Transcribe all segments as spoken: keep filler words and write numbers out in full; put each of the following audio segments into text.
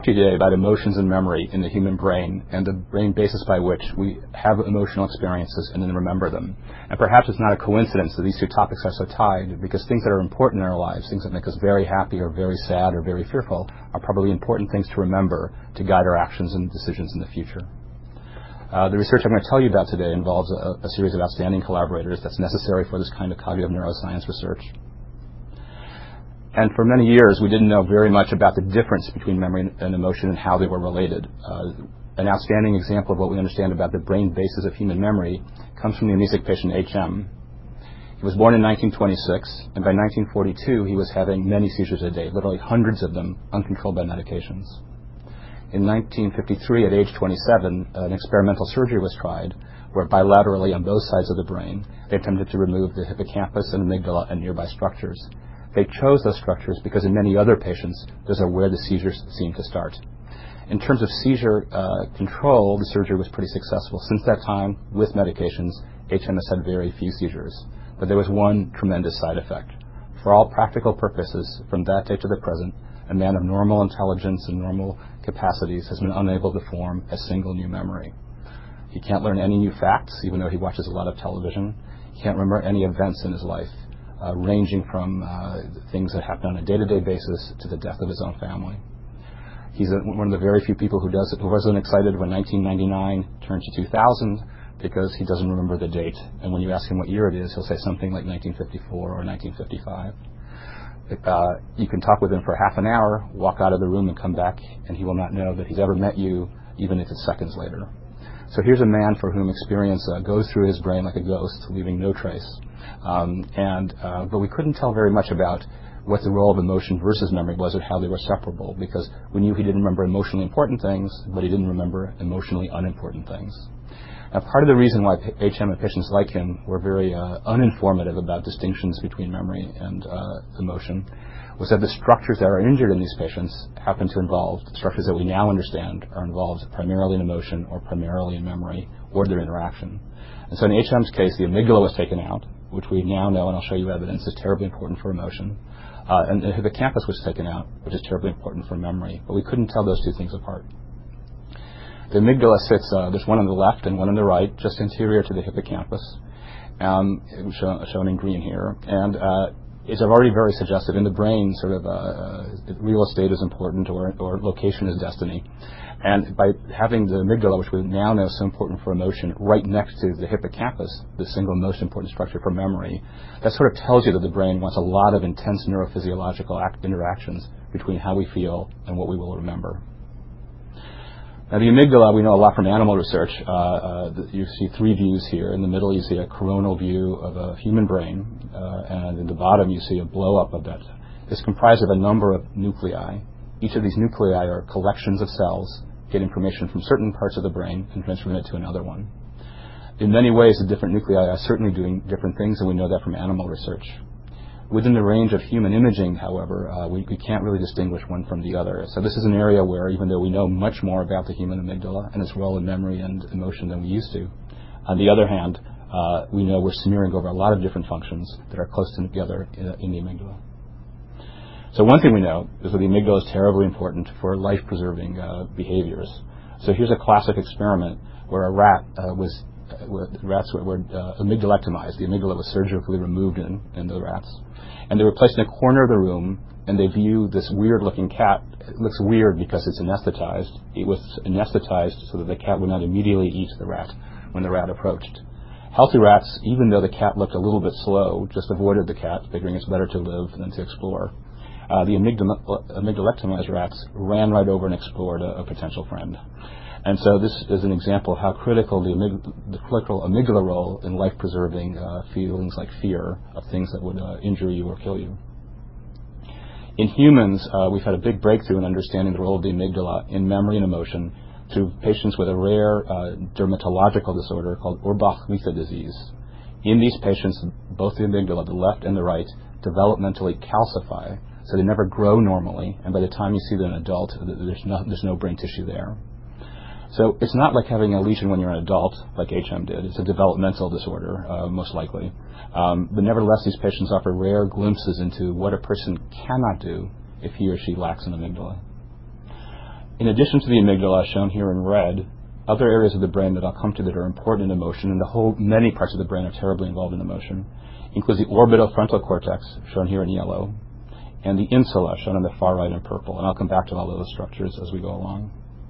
today about emotions and memory in the human brain and the brain basis by which we have emotional experiences and then remember them. And perhaps it's not a coincidence that these two topics are so tied, because things that are important in our lives, things that make us very happy or very sad or very fearful, are probably important things to remember to guide our actions and decisions in the future. Uh, the research I'm going to tell you about today involves a, a series of outstanding collaborators that's necessary for this kind of cognitive neuroscience research. And for many years, we didn't know very much about the difference between memory and emotion and how they were related. Uh, an outstanding example of what we understand about the brain basis of human memory comes from the amnesic patient H M. He was born in nineteen twenty-six, and by nineteen forty-two, he was having many seizures a day, literally hundreds of them, uncontrolled by medications. In nineteen fifty-three, at age twenty-seven, an experimental surgery was tried where bilaterally on both sides of the brain, they attempted to remove the hippocampus and amygdala and nearby structures. They chose those structures because in many other patients, those are where the seizures seem to start. In terms of seizure uh, control, the surgery was pretty successful. Since that time, with medications, H M has had very few seizures. But there was one tremendous side effect. For all practical purposes, from that day to the present, a man of normal intelligence and normal capacities has been unable to form a single new memory. He can't learn any new facts, even though he watches a lot of television. He can't remember any events in his life, uh, ranging from uh, things that happen on a day-to-day basis to the death of his own family. He's a, one of the very few people who does it, who wasn't excited when nineteen ninety-nine turned to two thousand, because he doesn't remember the date. And when you ask him what year it is, he'll say something like nineteen fifty-four or nineteen fifty-five. Uh, you can talk with him for half an hour, walk out of the room and come back, and he will not know that he's ever met you, even if it's seconds later. So here's a man for whom experience uh, goes through his brain like a ghost, leaving no trace. Um, and uh, but we couldn't tell very much about what the role of emotion versus memory was, or how they were separable, because we knew he didn't remember emotionally important things, but he didn't remember emotionally unimportant things. Now, part of the reason why H M and patients like him were very uh, uninformative about distinctions between memory and uh, emotion was that the structures that are injured in these patients happen to involve, the structures that we now understand are involved primarily in emotion or primarily in memory or their interaction. And so in H M's case, the amygdala was taken out, which we now know, and I'll show you evidence, is terribly important for emotion. Uh, and the hippocampus was taken out, which is terribly important for memory. But we couldn't tell those two things apart. The amygdala sits, uh, there's one on the left and one on the right, just anterior to the hippocampus, um, shown, shown in green here. And uh, it's already very suggestive. In the brain, sort of uh, real estate is important, or, or location is destiny. And by having the amygdala, which we now know is so important for emotion, right next to the hippocampus, the single most important structure for memory, that sort of tells you that the brain wants a lot of intense neurophysiological act interactions between how we feel and what we will remember. Now, the amygdala, we know a lot from animal research. Uh, uh, you see three views here. In the middle, you see a coronal view of a human brain, uh, and in the bottom, you see a blow-up of that. It's comprised of a number of nuclei. Each of these nuclei are collections of cells, get information from certain parts of the brain and transfer it to another one. In many ways, the different nuclei are certainly doing different things, and we know that from animal research. Within the range of human imaging, however, uh, we, we can't really distinguish one from the other. So this is an area where, even though we know much more about the human amygdala and its role in memory and emotion than we used to, on the other hand, uh, we know we're smearing over a lot of different functions that are close together in, in the amygdala. So one thing we know is that the amygdala is terribly important for life-preserving uh, behaviors. So here's a classic experiment where a rat uh, was, uh, where rats were, were uh, amygdalectomized. The amygdala was surgically removed in, in the rats. And they were placed in a corner of the room, and they view this weird-looking cat. It looks weird because it's anesthetized. It was anesthetized so that the cat would not immediately eat the rat when the rat approached. Healthy rats, even though the cat looked a little bit slow, just avoided the cat, figuring it's better to live than to explore. Uh, the amygdala- amygdalectomized rats ran right over and explored a, a potential friend. And so this is an example of how critical the, amyg- the critical amygdala role in life-preserving uh, feelings like fear of things that would uh, injure you or kill you. In humans, uh, we've had a big breakthrough in understanding the role of the amygdala in memory and emotion through patients with a rare uh, dermatological disorder called Urbach-Wiethe disease. In these patients, both the amygdala, the left and the right, developmentally calcify, so they never grow normally, and by the time you see them an adult, there's no, there's no brain tissue there. So it's not like having a lesion when you're an adult, like H M did. It's a developmental disorder, uh, most likely. Um, but nevertheless, these patients offer rare glimpses into what a person cannot do if he or she lacks an amygdala. In addition to the amygdala, shown here in red, other areas of the brain that I'll come to that are important in emotion, and the whole many parts of the brain are terribly involved in emotion, includes the orbitofrontal cortex, shown here in yellow, and the insula, shown on the far right in purple. And I'll come back to all of those structures as we go along.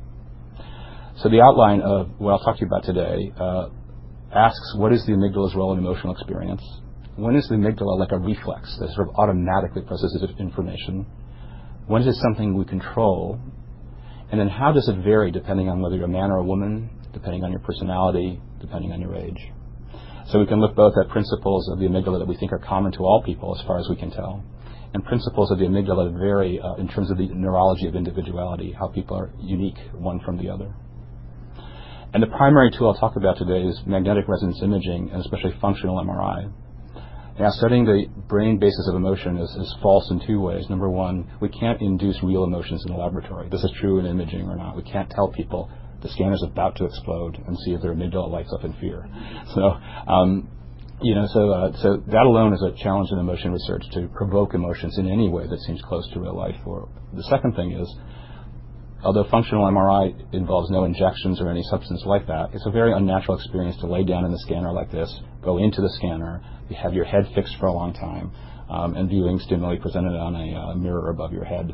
So the outline of what I'll talk to you about today uh, asks, what is the amygdala's role in emotional experience? When is the amygdala like a reflex that sort of automatically processes information? When is it something we control? And then how does it vary depending on whether you're a man or a woman, depending on your personality, depending on your age? So we can look both at principles of the amygdala that we think are common to all people as far as we can tell, and principles of the amygdala that vary uh, in terms of the neurology of individuality, how people are unique one from the other. And the primary tool I'll talk about today is magnetic resonance imaging, and especially functional M R I. Now, studying the brain basis of emotion is, is false in two ways. Number one, we can't induce real emotions in the laboratory. This is true in imaging or not. We can't tell people the scanner's about to explode and see if their amygdala lights up in fear. So, um, you know, so uh, so that alone is a challenge in emotion research, to provoke emotions in any way that seems close to real life. Or the second thing is, although functional M R I involves no injections or any substance like that, it's a very unnatural experience to lay down in the scanner like this, go into the scanner, you have your head fixed for a long time, um, and viewing stimuli presented on a uh, mirror above your head.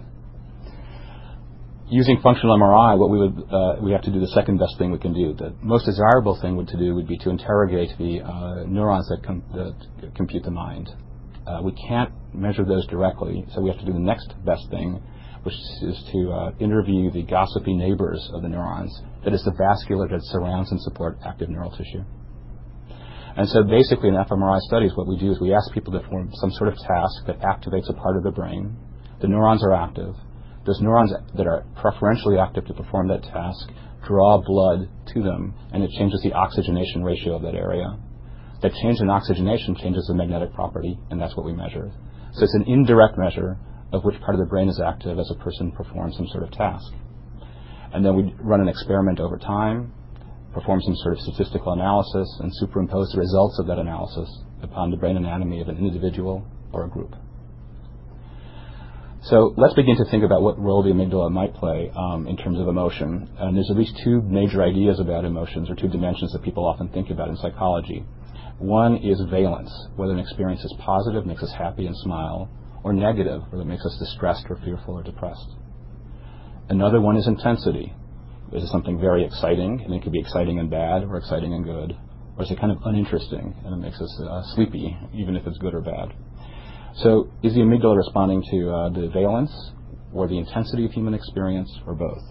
Using functional M R I, what we would uh, we have to do the second best thing we can do. The most desirable thing would to do would be to interrogate the uh, neurons that, com- that compute the mind. Uh, we can't measure those directly, so we have to do the next best thing, which is to uh, interview the gossipy neighbors of the neurons, that is the vasculature that surrounds and supports active neural tissue. And so basically in fMRI studies, what we do is we ask people to perform some sort of task that activates a part of the brain. The neurons are active. Those neurons that are preferentially active to perform that task draw blood to them, and it changes the oxygenation ratio of that area. That change in oxygenation changes the magnetic property, and that's what we measure. So it's an indirect measure of which part of the brain is active as a person performs some sort of task. And then we run an experiment over time, perform some sort of statistical analysis, and superimpose the results of that analysis upon the brain anatomy of an individual or a group. So let's begin to think about what role the amygdala might play um, in terms of emotion. And there's at least two major ideas about emotions, or two dimensions that people often think about in psychology. One is valence, whether an experience is positive, makes us happy and smile, or negative, whether it makes us distressed or fearful or depressed. Another one is intensity. Is it something very exciting, and it could be exciting and bad, or exciting and good? Or is it kind of uninteresting, and it makes us uh, sleepy, even if it's good or bad? So is the amygdala responding to uh, the valence, or the intensity of human experience, or both?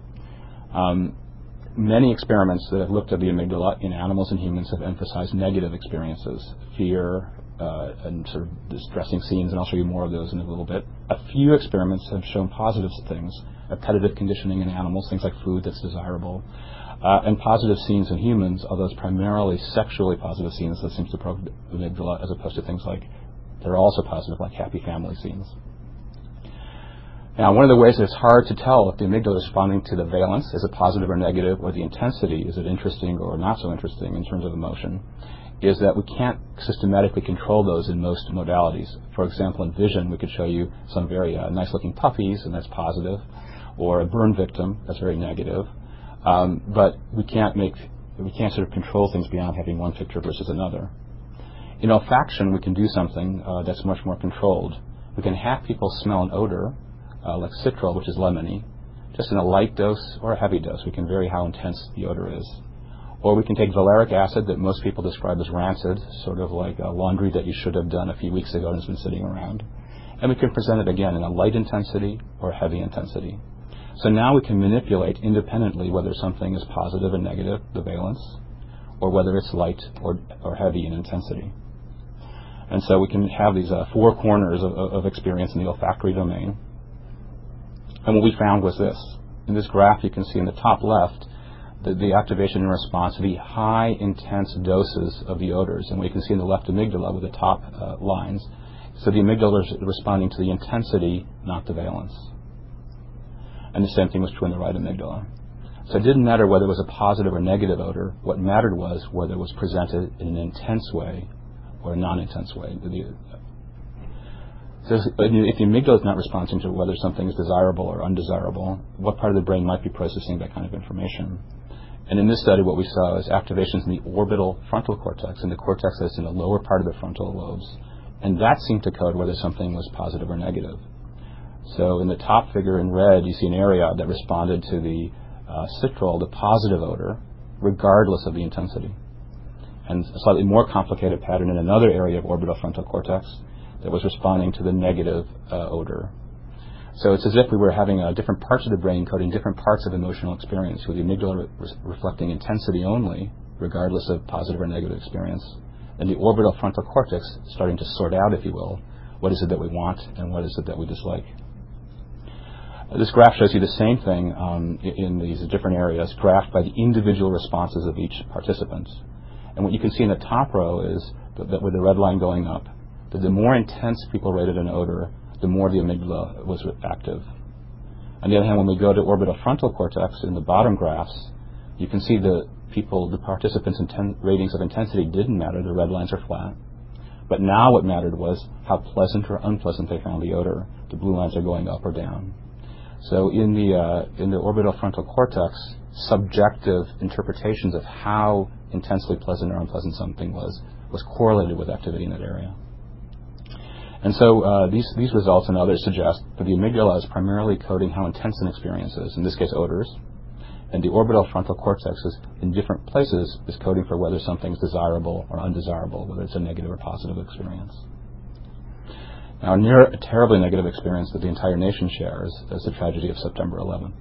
Um, many experiments that have looked at the amygdala in animals and humans have emphasized negative experiences, fear, uh, and sort of distressing scenes, and I'll show you more of those in a little bit. A few experiments have shown positive things, appetitive conditioning in animals, things like food that's desirable, uh, and positive scenes in humans, although it's primarily sexually positive scenes that seems to provoke the amygdala, as opposed to things like, that are also positive, like happy family scenes. Now, one of the ways that it's hard to tell if the amygdala is responding to the valence, is it positive or negative, or the intensity, is it interesting or not so interesting in terms of emotion, is that we can't systematically control those in most modalities. For example, in vision, we could show you some very uh, nice-looking puppies, and that's positive, or a burn victim, that's very negative. Um, but we can't make, we can't sort of control things beyond having one picture versus another. In olfaction, we can do something uh, that's much more controlled. We can have people smell an odor, uh, like citral, which is lemony, just in a light dose or a heavy dose. We can vary how intense the odor is. Or we can take valeric acid that most people describe as rancid, sort of like a laundry that you should have done a few weeks ago and has been sitting around. And we can present it again in a light intensity or heavy intensity. So now we can manipulate independently whether something is positive and negative, the valence, or whether it's light or, or heavy in intensity. And so we can have these uh, four corners of, of experience in the olfactory domain. And what we found was this. In this graph, you can see in the top left the, the activation in response to the high, intense doses of the odors. And what you can see in the left amygdala with the top uh, lines. So the amygdala is responding to the intensity, not the valence. And the same thing was true in the right amygdala. So it didn't matter whether it was a positive or negative odor. What mattered was whether it was presented in an intense way or a non-intense way. So if the amygdala is not responding to whether something is desirable or undesirable, what part of the brain might be processing that kind of information? And in this study, what we saw is activations in the orbital frontal cortex, in the cortex that's in the lower part of the frontal lobes. And that seemed to code whether something was positive or negative. So in the top figure in red, you see an area that responded to the uh, citrol, the positive odor, regardless of the intensity. And a slightly more complicated pattern in another area of orbital frontal cortex that was responding to the negative uh, odor. So it's as if we were having uh, different parts of the brain coding different parts of emotional experience, with the amygdala re- reflecting intensity only, regardless of positive or negative experience, and the orbital frontal cortex starting to sort out, if you will, what is it that we want and what is it that we dislike. Uh, this graph shows you the same thing um, in these different areas, graphed by the individual responses of each participant. And what you can see in the top row is that, that with the red line going up, that the more intense people rated an odor, the more the amygdala was active. On the other hand, when we go to orbital frontal cortex in the bottom graphs, you can see the people, the participants' inten- ratings of intensity didn't matter. The red lines are flat. But now what mattered was how pleasant or unpleasant they found the odor. The blue lines are going up or down. So in the uh, in the orbital frontal cortex, subjective interpretations of how intensely pleasant or unpleasant something was was correlated with activity in that area. And so uh, these, these results and others suggest that the amygdala is primarily coding how intense an experience is, in this case odors, and the orbital frontal cortex is in different places is coding for whether something is desirable or undesirable, whether it's a negative or positive experience. Now, near a terribly negative experience that the entire nation shares is the tragedy of September eleventh.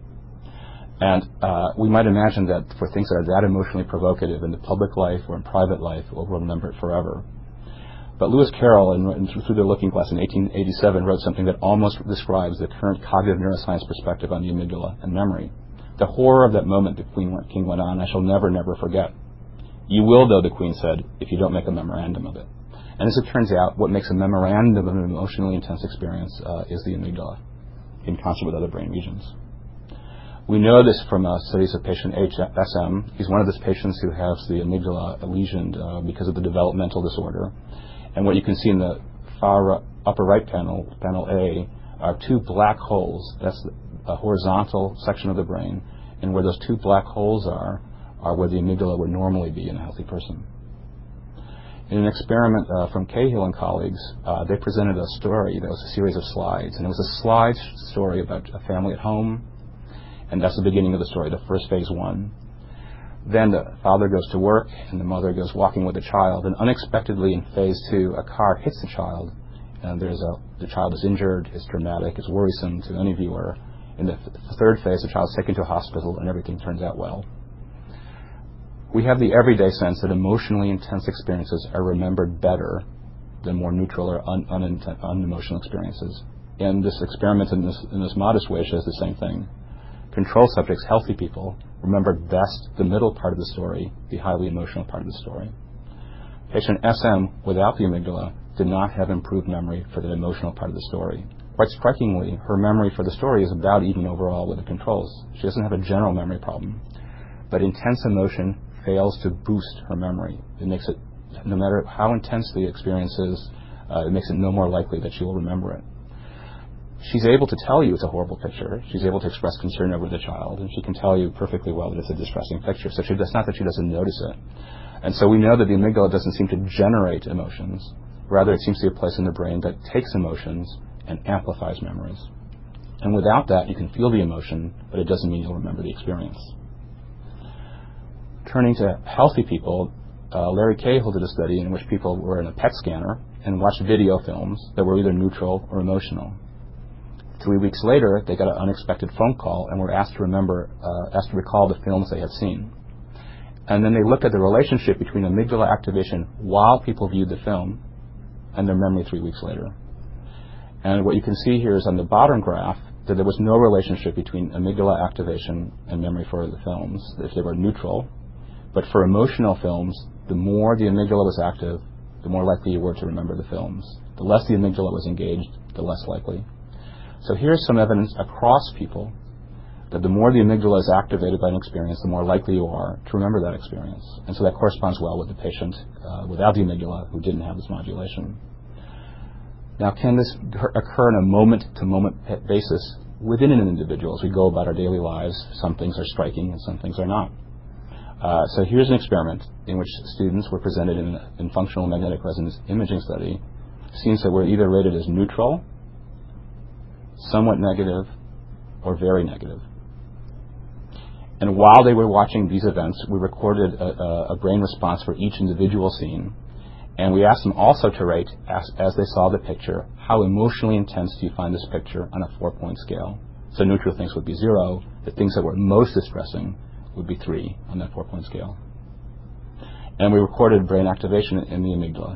And uh, we might imagine that for things that are that emotionally provocative in the public life or in private life, we'll remember it forever. But Lewis Carroll, in, in Through the Looking Glass in eighteen eighty-seven, wrote something that almost describes the current cognitive neuroscience perspective on the amygdala and memory. The horror of that moment, the Queen King went on, I shall never, never forget. You will, though, the Queen said, if you don't make a memorandum of it. And as it turns out, what makes a memorandum of an emotionally intense experience uh, is the amygdala, in concert with other brain regions. We know this from uh, studies of patient H S M. He's one of those patients who has the amygdala lesioned uh, because of the developmental disorder. And what you can see in the far upper right panel, panel A, are two black holes. That's a horizontal section of the brain. And where those two black holes are, are where the amygdala would normally be in a healthy person. In an experiment uh, from Cahill and colleagues, uh, they presented a story that was a series of slides. And it was a slide story about a family at home. And that's the beginning of the story, the first phase one. Then the father goes to work, and the mother goes walking with the child. And unexpectedly, in phase two, a car hits the child, and there's a the child is injured. It's dramatic. It's worrisome to any viewer. In the th- third phase, the child's taken to a hospital, and everything turns out well. We have the everyday sense that emotionally intense experiences are remembered better than more neutral or un- un- unemotional experiences. And this experiment, in this in this modest way, shows the same thing. Control subjects, healthy people, remembered best the middle part of the story, the highly emotional part of the story. Patient S M, without the amygdala, did not have improved memory for the emotional part of the story. Quite strikingly, her memory for the story is about even overall with the controls. She doesn't have a general memory problem. But intense emotion fails to boost her memory. It makes it, no matter how intense the experience is, uh, it makes it no more likely that she will remember it. She's able to tell you it's a horrible picture. She's able to express concern over the child, and she can tell you perfectly well that it's a distressing picture. So she, it's not that she doesn't notice it. And so we know that the amygdala doesn't seem to generate emotions. Rather, it seems to be a place in the brain that takes emotions and amplifies memories. And without that, you can feel the emotion, but it doesn't mean you'll remember the experience. Turning to healthy people, uh, Larry Cahill did a study in which people were in a P E T scanner and watched video films that were either neutral or emotional. Three weeks later, they got an unexpected phone call and were asked to remember, uh, asked to recall the films they had seen. And then they looked at the relationship between amygdala activation while people viewed the film and their memory three weeks later. And what you can see here is on the bottom graph that there was no relationship between amygdala activation and memory for the films, if they were neutral. But for emotional films, the more the amygdala was active, the more likely you were to remember the films. The less the amygdala was engaged, the less likely. So here's some evidence across people that the more the amygdala is activated by an experience, the more likely you are to remember that experience. And so that corresponds well with the patient uh, without the amygdala who didn't have this modulation. Now, can this occur on a moment-to-moment basis within an individual as we go about our daily lives? Some things are striking and some things are not. Uh, so here's an experiment in which students were presented in a functional magnetic resonance imaging study scenes that were either rated as neutral, somewhat negative, or very negative. And while they were watching these events, we recorded a, a brain response for each individual scene, and we asked them also to rate, as, as they saw the picture, how emotionally intense do you find this picture on a four-point scale? So neutral things would be zero. The things that were most distressing would be three on that four-point scale. And we recorded brain activation in the amygdala.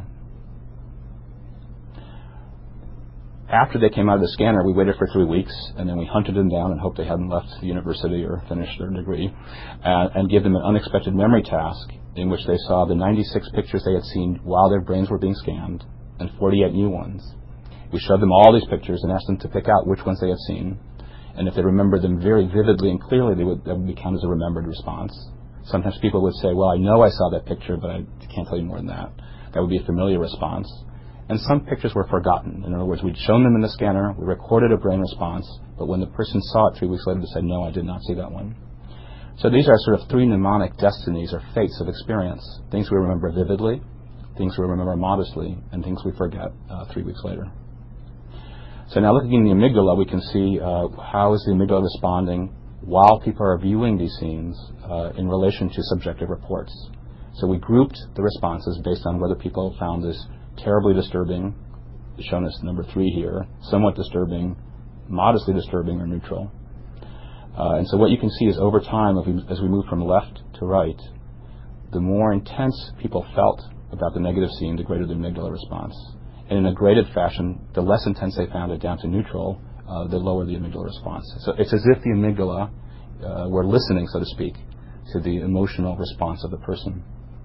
After they came out of the scanner, we waited for three weeks, and then we hunted them down and hoped they hadn't left the university or finished their degree, uh, and gave them an unexpected memory task in which they saw the ninety-six pictures they had seen while their brains were being scanned, and forty-eight new ones. We showed them all these pictures and asked them to pick out which ones they had seen, and if they remembered them very vividly and clearly, they would, that would be counted as a remembered response. Sometimes people would say, well, I know I saw that picture, but I can't tell you more than that. That would be a familiar response. And some pictures were forgotten. In other words, we'd shown them in the scanner, we recorded a brain response, but when the person saw it three weeks later, they said, no, I did not see that one. So these are sort of three mnemonic destinies or fates of experience. Things we remember vividly, things we remember modestly, and things we forget uh, three weeks later. So now looking in the amygdala, we can see uh, how is the amygdala responding while people are viewing these scenes uh, in relation to subjective reports. So we grouped the responses based on whether people found this terribly disturbing, shown as number three here, somewhat disturbing, modestly disturbing, or neutral. Uh, and so what you can see is over time, if we, as we move from left to right, the more intense people felt about the negative scene, the greater the amygdala response. And in a graded fashion, the less intense they found it down to neutral, uh, the lower the amygdala response. So it's as if the amygdala uh, were listening, so to speak, to the emotional response of the person.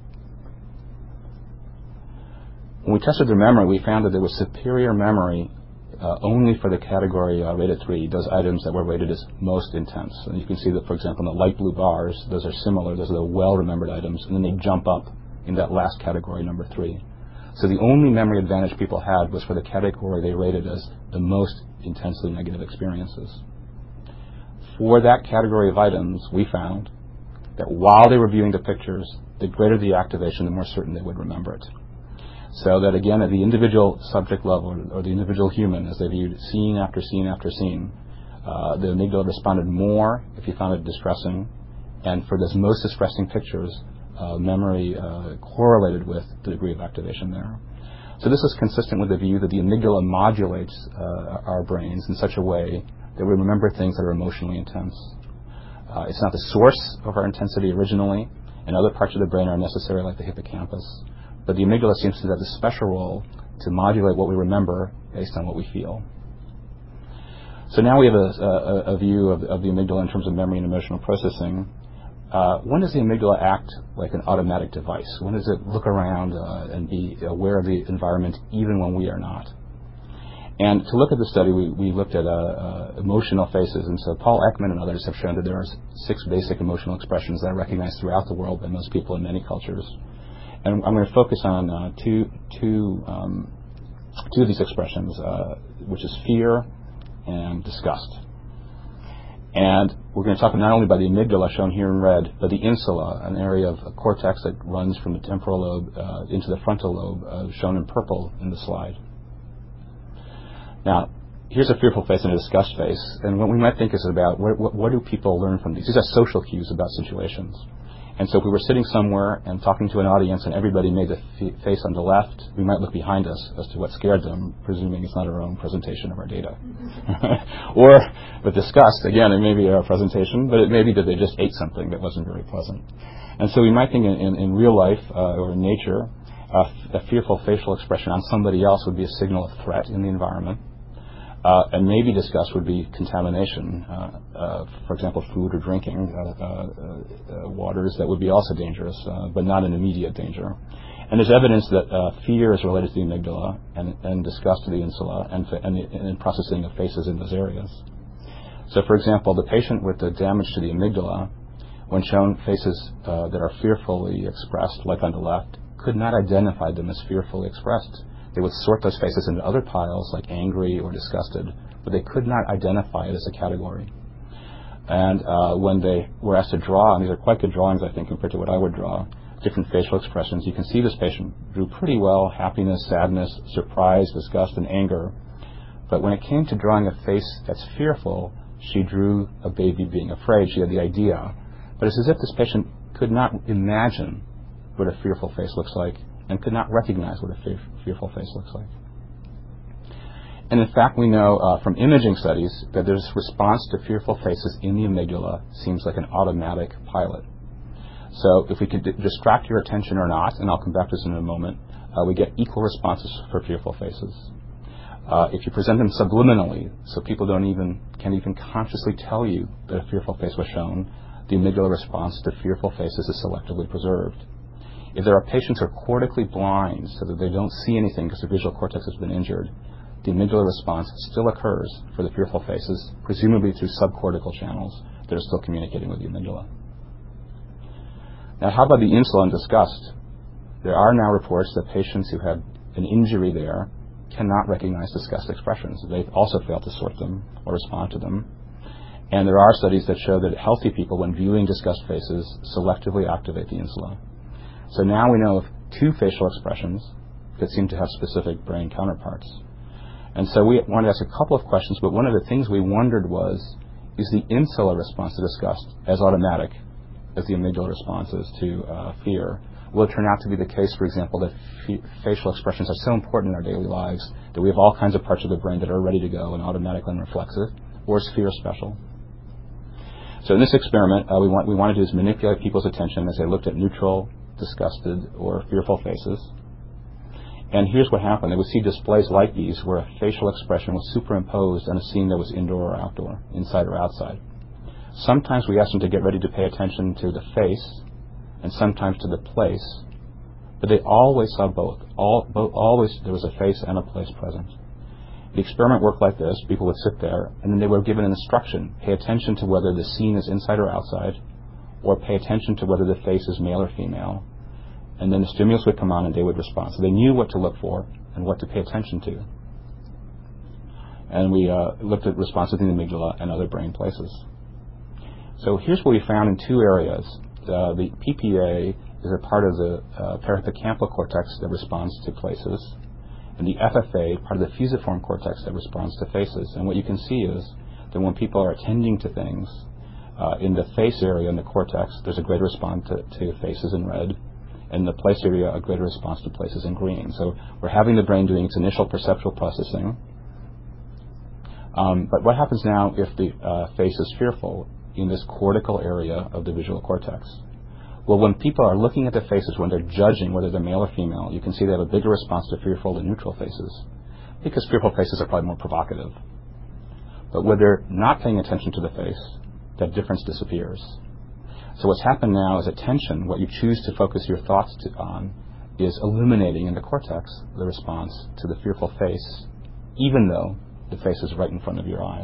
When we tested their memory, we found that there was superior memory uh, only for the category uh, rated three, those items that were rated as most intense. And you can see that, for example, in the light blue bars, those are similar. Those are the well-remembered items, and then they jump up in that last category, number three. So the only memory advantage people had was for the category they rated as the most intensely negative experiences. For that category of items, we found that while they were viewing the pictures, the greater the activation, the more certain they would remember it. So that, again, at the individual subject level, or the individual human, as they viewed scene after scene after scene, uh, the amygdala responded more if you found it distressing, and for those most distressing pictures, uh, memory uh, correlated with the degree of activation there. So this is consistent with the view that the amygdala modulates uh, our brains in such a way that we remember things that are emotionally intense. Uh, it's not the source of our intensity originally, and other parts of the brain are necessary, like the hippocampus. But the amygdala seems to have this special role to modulate what we remember based on what we feel. So now we have a, a, a view of, of the amygdala in terms of memory and emotional processing. Uh, when does the amygdala act like an automatic device? When does it look around uh, and be aware of the environment even when we are not? And to look at the study, we, we looked at uh, uh, emotional faces. And so Paul Ekman and others have shown that there are six basic emotional expressions that are recognized throughout the world by most people in many cultures. And I'm going to focus on uh, two, two, um, two of these expressions, uh, which is fear and disgust. And we're going to talk not only about the amygdala, shown here in red, but the insula, an area of a cortex that runs from the temporal lobe uh, into the frontal lobe, uh, shown in purple in the slide. Now, here's a fearful face and a disgust face, and what we might think is about what, what, what do people learn from these? These are social cues about situations. And so if we were sitting somewhere and talking to an audience and everybody made the f- face on the left, we might look behind us as to what scared them, presuming it's not our own presentation of our data. Or with disgust, again, it may be our presentation, but it may be that they just ate something that wasn't very pleasant. And so we might think in, in, in real life uh, or in nature, uh, a fearful facial expression on somebody else would be a signal of threat in the environment. Uh, and maybe disgust would be contamination, uh, uh, for example, food or drinking, uh, uh, uh, waters that would be also dangerous, uh, but not an immediate danger. And there's evidence that uh, fear is related to the amygdala and, and disgust to the insula and, and, the, and processing of faces in those areas. So, for example, the patient with the damage to the amygdala, when shown faces uh, that are fearfully expressed, like on the left, could not identify them as fearfully expressed They would sort those faces into other piles, like angry or disgusted, but they could not identify it as a category. And uh, when they were asked to draw, and these are quite good drawings, I think, compared to what I would draw, different facial expressions, you can see this patient drew pretty well happiness, sadness, surprise, disgust, and anger. But when it came to drawing a face that's fearful, she drew a baby being afraid. She had the idea. But it's as if this patient could not imagine what a fearful face looks like and could not recognize what a fe- fearful face looks like. And in fact, we know uh, from imaging studies that this response to fearful faces in the amygdala seems like an automatic pilot. So if we could d- distract your attention or not, and I'll come back to this in a moment, uh, we get equal responses for fearful faces. Uh, if you present them subliminally, so people don't even can't even consciously tell you that a fearful face was shown, the amygdala response to fearful faces is selectively preserved. If there are patients who are cortically blind so that they don't see anything because their visual cortex has been injured, the amygdala response still occurs for the fearful faces, presumably through subcortical channels that are still communicating with the amygdala. Now, how about the insula and disgust? There are now reports that patients who had an injury there cannot recognize disgust expressions. They've also failed to sort them or respond to them. And there are studies that show that healthy people, when viewing disgust faces, selectively activate the insula. So now we know of two facial expressions that seem to have specific brain counterparts. And so we wanted to ask a couple of questions, but one of the things we wondered was, is the insula response to disgust as automatic as the amygdala response is to uh, fear? Will it turn out to be the case, for example, that f- facial expressions are so important in our daily lives that we have all kinds of parts of the brain that are ready to go and automatically and reflexive, or is fear special? So in this experiment, uh, we, want, we wanted to do is manipulate people's attention as they looked at neutral, disgusted, or fearful faces. And here's what happened. They would see displays like these where a facial expression was superimposed on a scene that was indoor or outdoor, inside or outside. Sometimes we asked them to get ready to pay attention to the face, and sometimes to the place, but they always saw both. All, both. Always there was a face and a place present. The experiment worked like this. People would sit there, and then they were given an instruction. Pay attention to whether the scene is inside or outside, or pay attention to whether the face is male or female. And then the stimulus would come on and they would respond. So they knew what to look for and what to pay attention to. And we uh, looked at responses in the amygdala and other brain places. So here's what we found in two areas. Uh, the P P A is a part of the uh, parahippocampal cortex that responds to places, and the F F A, part of the fusiform cortex that responds to faces. And what you can see is that when people are attending to things, uh, in the face area in the cortex, there's a greater response to, to faces in red, and in the place area, a greater response to places in green. So we're having the brain doing its initial perceptual processing. Um, but what happens now if the uh, face is fearful in this cortical area of the visual cortex? Well, when people are looking at the faces, when they're judging whether they're male or female, you can see they have a bigger response to fearful than neutral faces, because fearful faces are probably more provocative. But when they're not paying attention to the face, that difference disappears. So what's happened now is attention, what you choose to focus your thoughts to, on, is eliminating in the cortex the response to the fearful face, even though the face is right in front of your eyes.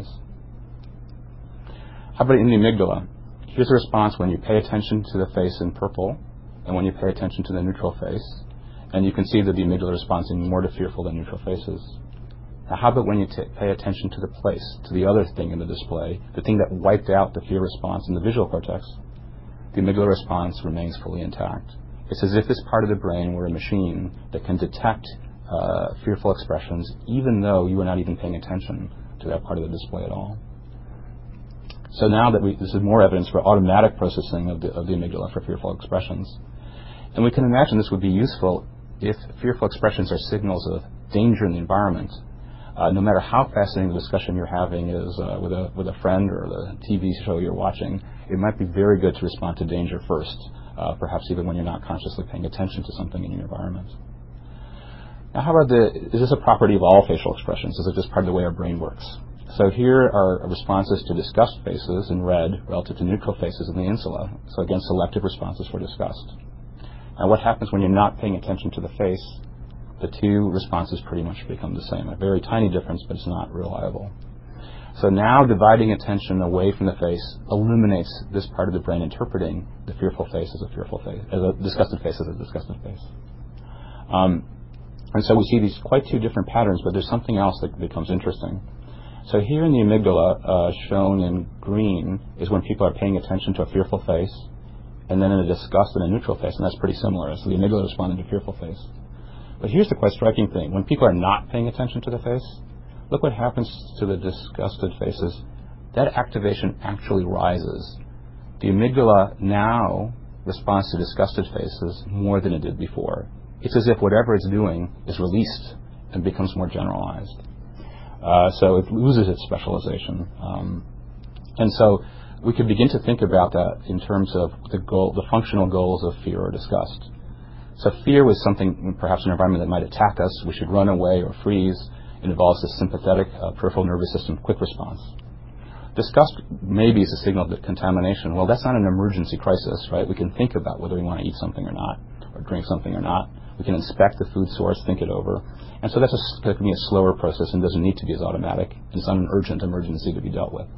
How about in the amygdala? Here's a response when you pay attention to the face in purple and when you pay attention to the neutral face. And you can see that the amygdala responds more to fearful than neutral faces. Now, how about when you t- pay attention to the place, to the other thing in the display, the thing that wiped out the fear response in the visual cortex? The amygdala response remains fully intact. It's as if this part of the brain were a machine that can detect uh, fearful expressions even though you were not even paying attention to that part of the display at all. So now that we, this is more evidence for automatic processing of the, of the amygdala for fearful expressions. And we can imagine this would be useful if fearful expressions are signals of danger in the environment. Uh, no matter how fascinating the discussion you're having is uh, with a with a friend or the T V show you're watching, it might be very good to respond to danger first, uh, perhaps even when you're not consciously paying attention to something in your environment. Now, how about the, is this a property of all facial expressions? Is it just part of the way our brain works? So here are responses to disgust faces in red relative to neutral faces in the insula. So again, selective responses for disgust. Now, what happens when you're not paying attention to the face? The two responses pretty much become the same. A very tiny difference, but it's not reliable. So now dividing attention away from the face eliminates this part of the brain interpreting the fearful face as a fearful face, as a disgusted face as a disgusted face. Um, And so we see these quite two different patterns, but there's something else that becomes interesting. So here in the amygdala, uh, shown in green, is when people are paying attention to a fearful face, and then in a disgust and a neutral face, and that's pretty similar. So the amygdala responding to fearful face. But here's the quite striking thing. When people are not paying attention to the face, look what happens to the disgusted faces. That activation actually rises. The amygdala now responds to disgusted faces more than it did before. It's as if whatever it's doing is released and becomes more generalized. Uh, so it loses its specialization. Um, and so we could begin to think about that in terms of the goal, the functional goals of fear or disgust. So fear was something, perhaps an environment that might attack us. We should run away or freeze. It involves the sympathetic uh, peripheral nervous system quick response. Disgust maybe is a signal of contamination. Well, that's not an emergency crisis, right? We can think about whether we want to eat something or not, or drink something or not. We can inspect the food source, think it over. And so that's a, that can be a slower process and doesn't need to be as automatic. It's not an urgent emergency to be dealt with.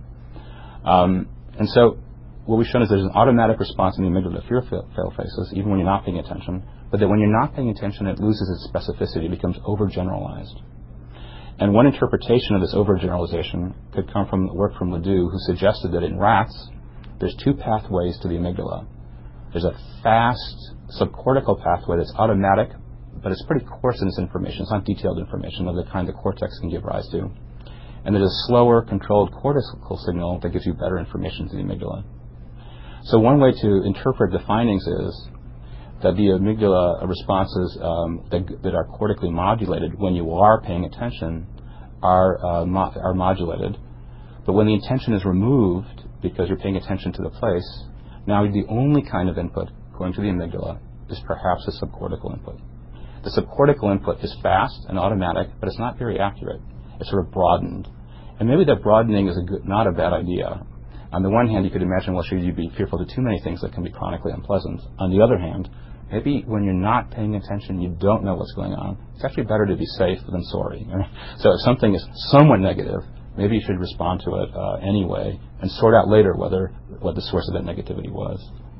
Um, and so what we've shown is there's an automatic response in the amygdala to fear-filled faces, even when you're not paying attention, but that when you're not paying attention, it loses its specificity, it becomes overgeneralized. And one interpretation of this overgeneralization could come from work from Ledoux, who suggested that in rats, there's two pathways to the amygdala. There's a fast subcortical pathway that's automatic, but it's pretty coarse in its information. It's not detailed information of the kind the cortex can give rise to. And there's a slower, controlled cortical signal that gives you better information to the amygdala. So one way to interpret the findings is that the amygdala responses um, that, that are cortically modulated when you are paying attention are, uh, mo- are modulated. But when the intention is removed, because you're paying attention to the place, now the only kind of input going to the amygdala is perhaps a subcortical input. The subcortical input is fast and automatic, but it's not very accurate. It's sort of broadened. And maybe that broadening is a good, not a bad idea. On the one hand, you could imagine, well, should you be fearful to too many things that can be chronically unpleasant? On the other hand, maybe when you're not paying attention, you don't know what's going on. It's actually better to be safe than sorry. So if something is somewhat negative, maybe you should respond to it uh, anyway and sort out later whether what the source of that negativity was.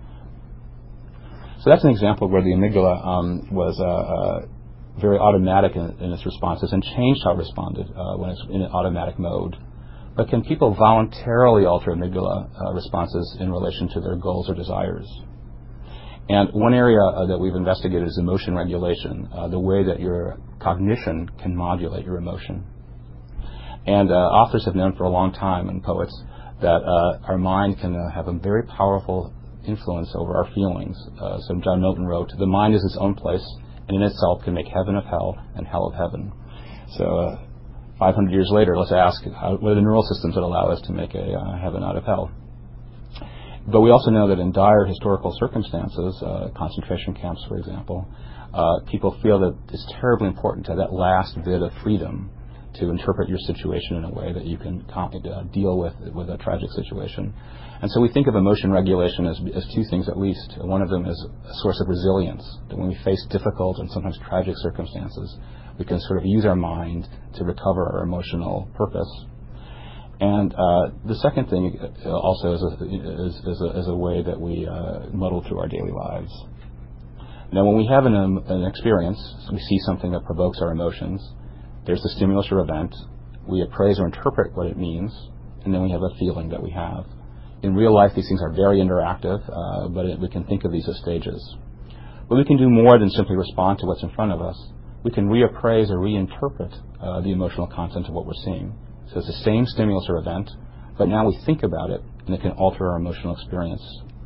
So that's an example where the amygdala um, was uh, uh, very automatic in, in its responses and changed how it responded uh, when it's in an automatic mode. But can people voluntarily alter amygdala uh, responses in relation to their goals or desires? And one area uh, that we've investigated is emotion regulation, uh, the way that your cognition can modulate your emotion. And uh, authors have known for a long time, and poets, that uh, our mind can uh, have a very powerful influence over our feelings. Uh, so John Milton wrote, "The mind is its own place, and in itself can make heaven of hell and hell of heaven." So uh, five hundred years later, let's ask, how, what are the neural systems that allow us to make a uh, heaven out of hell? But we also know that in dire historical circumstances, uh, concentration camps, for example, uh, people feel that it's terribly important to have that last bit of freedom to interpret your situation in a way that you can uh, deal with with a tragic situation. And so we think of emotion regulation as, as two things at least. One of them is a source of resilience, that when we face difficult and sometimes tragic circumstances, we can sort of use our mind to recover our emotional purpose. And uh, the second thing uh, also is a, is, is, a, is a way that we uh, muddle through our daily lives. Now, when we have an, um, an experience, we see something that provokes our emotions, there's the stimulus or event, we appraise or interpret what it means, and then we have a feeling that we have. In real life, these things are very interactive, uh, but it, we can think of these as stages. But we can do more than simply respond to what's in front of us. We can reappraise or reinterpret uh, the emotional content of what we're seeing. So it's the same stimulus or event, but now we think about it, and it can alter our emotional experience.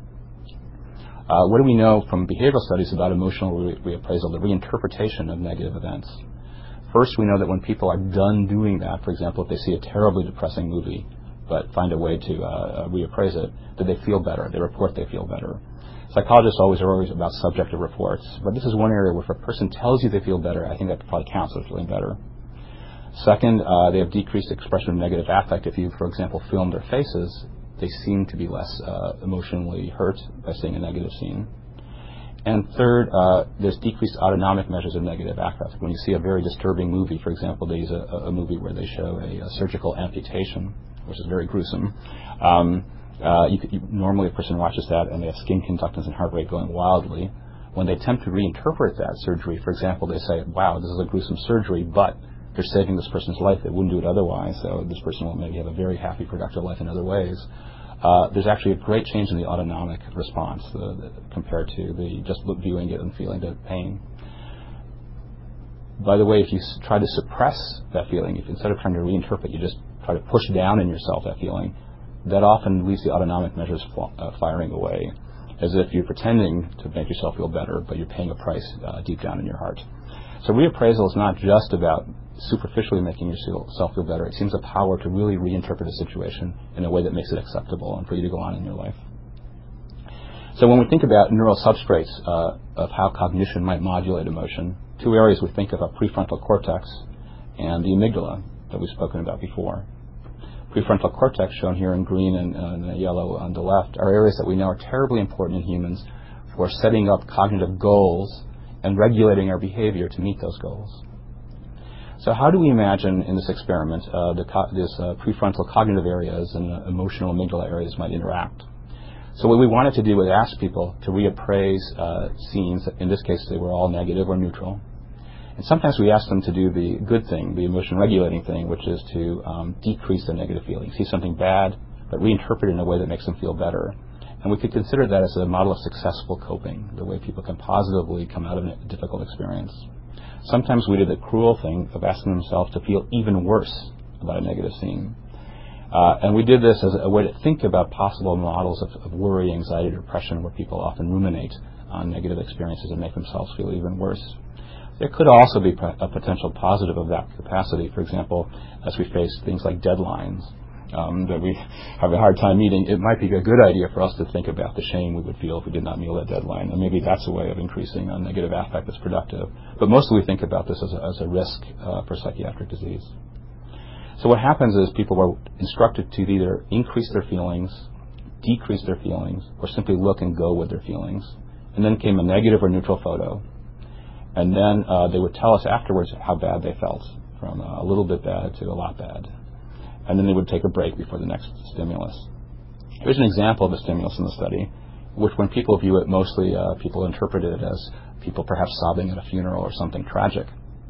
Uh, what do we know from behavioral studies about emotional re- reappraisal, the reinterpretation of negative events? First, we know that when people are done doing that, for example, if they see a terribly depressing movie, but find a way to uh, reappraise it, that they feel better. They report they feel better. Psychologists always are always about subjective reports, but this is one area where if a person tells you they feel better, I think that probably counts as feeling better. Second, uh, they have decreased expression of negative affect. If you, for example, film their faces, they seem to be less uh, emotionally hurt by seeing a negative scene. And third, uh, there's decreased autonomic measures of negative affect. When you see a very disturbing movie, for example, they use a, a movie where they show a, a surgical amputation, which is very gruesome. Um, uh, you could, you, normally a person watches that and they have skin conductance and heart rate going wildly. when they attempt to reinterpret that surgery, for example, they say, wow, this is a gruesome surgery, but they're saving this person's life. They wouldn't do it otherwise, so this person will maybe have a very happy, productive life in other ways. Uh, there's actually a great change in the autonomic response uh, the, compared to the just viewing it and feeling the pain. By the way, if you s- try to suppress that feeling, if instead of trying to reinterpret, you just try to push down in yourself that feeling, that often leaves the autonomic measures f- uh, firing away, as if you're pretending to make yourself feel better, but you're paying a price uh, deep down in your heart. So reappraisal is not just about superficially making yourself feel better. It seems a power to really reinterpret a situation in a way that makes it acceptable and for you to go on in your life. So when we think about neural substrates uh, of how cognition might modulate emotion, two areas we think of are prefrontal cortex and the amygdala that we've spoken about before. Prefrontal cortex, shown here in green and, uh, and yellow on the left, are areas that we know are terribly important in humans for setting up cognitive goals and regulating our behavior to meet those goals. So how do we imagine in this experiment uh, the co- this uh, prefrontal cognitive areas and uh, emotional amygdala areas might interact? So what we wanted to do was ask people to reappraise uh, scenes. In this case, they were all negative or neutral. And sometimes we ask them to do the good thing, the emotion regulating thing, which is to um, decrease their negative feelings, see something bad, but reinterpret it in a way that makes them feel better. And we could consider that as a model of successful coping, the way people can positively come out of a difficult experience. Sometimes we did the cruel thing of asking themselves to feel even worse about a negative scene. Uh, and we did this as a way to think about possible models of, of worry, anxiety, depression, where people often ruminate on negative experiences and make themselves feel even worse. There could also be a potential positive of that capacity. For example, as we face things like deadlines um, that we have a hard time meeting, it might be a good idea for us to think about the shame we would feel if we did not meet that deadline. And maybe that's a way of increasing a negative affect that's productive. But mostly we think about this as a, as a risk uh, for psychiatric disease. So what happens is people were instructed to either increase their feelings, decrease their feelings, or simply look and go with their feelings. And then came a negative or neutral photo. And then uh, they would tell us afterwards how bad they felt, from uh, a little bit bad to a lot bad. And then they would take a break before the next stimulus. Here's an example of a stimulus in the study, which when people view it, mostly uh, people interpret it as people perhaps sobbing at a funeral or something tragic.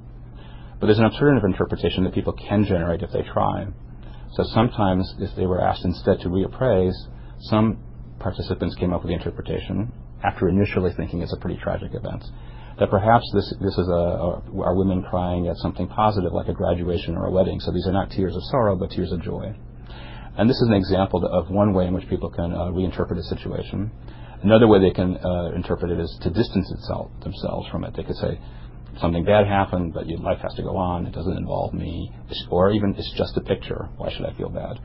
But there's an alternative interpretation that people can generate if they try. So sometimes if they were asked instead to reappraise, some participants came up with the interpretation, after initially thinking it's a pretty tragic event, that perhaps this this is a, a are women crying at something positive like a graduation or a wedding. So these are not tears of sorrow, but tears of joy. And this is an example of one way in which people can uh, reinterpret a situation. Another way they can uh, interpret it is to distance itself, themselves from it. They could say, something bad happened, but your life has to go on. It doesn't involve me. Or even, it's just a picture. Why should I feel bad?